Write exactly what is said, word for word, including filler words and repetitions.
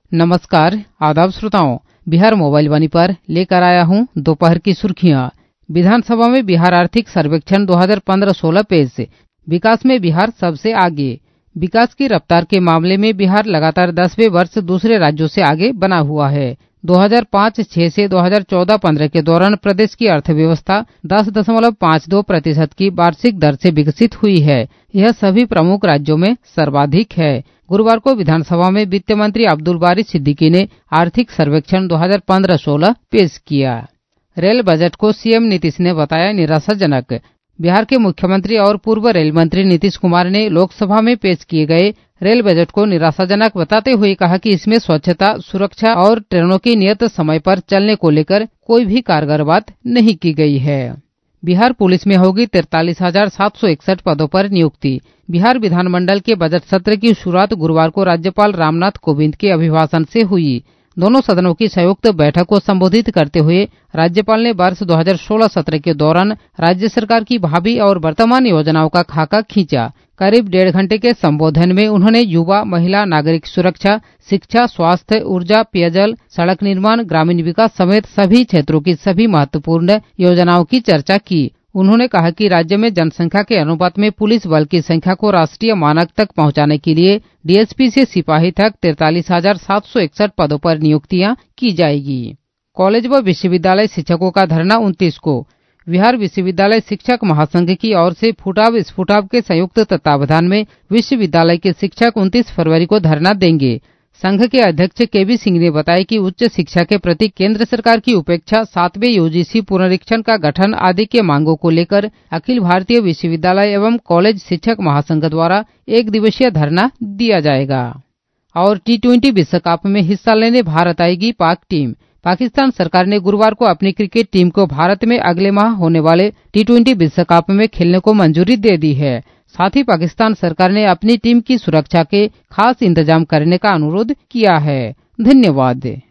नमस्कार, आदाब श्रोताओं। बिहार मोबाइल वाणी पर लेकर आया हूं दोपहर की सुर्खियां। विधानसभा में बिहार आर्थिक सर्वेक्षण दो हज़ार पंद्रह सोलह पेश। विकास में बिहार सबसे आगे। विकास की रफ्तार के मामले में बिहार लगातार दसवें वर्ष दूसरे राज्यों से आगे बना हुआ है। दो हज़ार पाँच छह से दो हज़ार चौदह पंद्रह के दौरान प्रदेश की अर्थव्यवस्था दस दशमलव पाँच दो प्रतिशत की वार्षिक दर से विकसित हुई है। यह सभी प्रमुख राज्यों में सर्वाधिक है। गुरुवार को विधानसभा में वित्त मंत्री अब्दुल बारी सिद्दीकी ने आर्थिक सर्वेक्षण दो हज़ार पंद्रह सोलह पेश किया। रेल बजट को सीएम नीतीश ने बताया निराशाजनक। बिहार के मुख्यमंत्री और पूर्व रेल मंत्री नीतीश कुमार ने लोकसभा में पेश किए गए रेल बजट को निराशाजनक बताते हुए कहा कि इसमें स्वच्छता, सुरक्षा और ट्रेनों की नियत समय पर चलने को लेकर कोई भी कारगर बात नहीं की गई है। बिहार पुलिस में होगी तैंतालीस हजार सात सौ इकसठ पदों पर नियुक्ति। बिहार विधानमंडल के बजट सत्र की शुरुआत गुरुवार को राज्यपाल रामनाथ कोविंद के अभिभाषण से हुई। दोनों सदनों की संयुक्त बैठक को संबोधित करते हुए राज्यपाल ने वर्ष दो हज़ार सोलह सत्रह के दौरान राज्य सरकार की भावी और वर्तमान योजनाओं का खाका खींचा। करीब डेढ़ घंटे के संबोधन में उन्होंने युवा, महिला, नागरिक सुरक्षा, शिक्षा, स्वास्थ्य, ऊर्जा, पेयजल, सड़क निर्माण, ग्रामीण विकास समेत सभी क्षेत्रों की सभी महत्वपूर्ण योजनाओं की चर्चा की। उन्होंने कहा कि राज्य में जनसंख्या के अनुपात में पुलिस बल की संख्या को राष्ट्रीय मानक तक पहुंचाने के लिए डीएसपी से सिपाही तक तैंतालीस हजार सात सौ इकसठ पदों पर नियुक्तियां की जाएगी। कॉलेज व विश्वविद्यालय शिक्षकों का धरना उनतीस को। बिहार विश्वविद्यालय शिक्षक महासंघ की ओर से फुटाव स्फुटाव के संयुक्त तत्वावधान में विश्वविद्यालय के शिक्षक उनतीस फरवरी को धरना देंगे। संघ के अध्यक्ष केबी सिंह ने बताया कि उच्च शिक्षा के प्रति केंद्र सरकार की उपेक्षा, सातवें यूजीसी पुनरीक्षण का गठन आदि के मांगों को लेकर अखिल भारतीय विश्वविद्यालय एवं कॉलेज शिक्षक महासंघ द्वारा एक दिवसीय धरना दिया जाएगा। और टी ट्वेंटी विश्व कप में हिस्सा लेने भारत आएगी पाक टीम। पाकिस्तान सरकार ने गुरुवार को अपनी क्रिकेट टीम को भारत में अगले माह होने वाले टी ट्वेंटी विश्व कप में खेलने को मंजूरी दे दी है। साथ ही पाकिस्तान सरकार ने अपनी टीम की सुरक्षा के खास इंतजाम करने का अनुरोध किया है। धन्यवाद।